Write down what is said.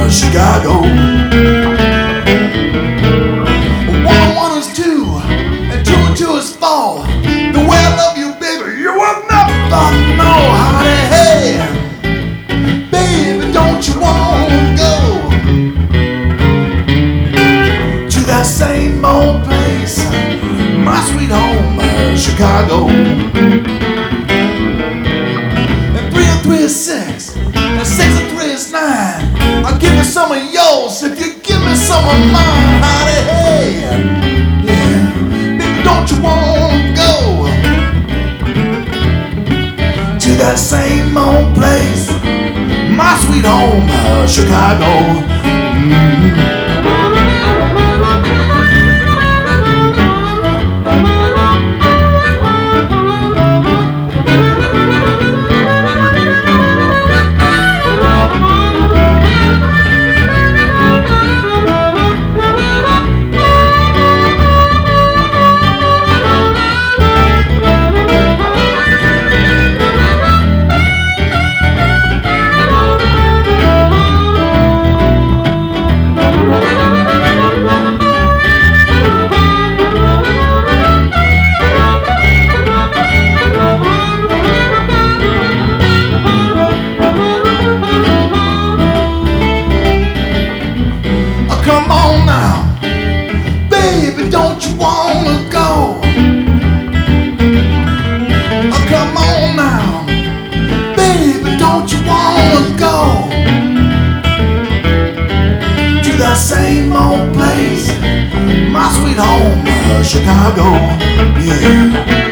Chicago. One and one is two, and two and two is four. The way I love you, baby, you will never know. Honey, hey, baby, don't you wanna go to that same old place, my sweet home, Chicago. And 3 and 3 is 6, and 6 and 3 is 9. I'll give you some of yours if you give me some of mine. Honey, hey, yeah, baby, don't you wanna go to that same old place, my sweet home, Chicago. Come on now, baby, don't you wanna go? Oh, come on now, baby, don't you wanna go to that same old place, my sweet home, Chicago, yeah.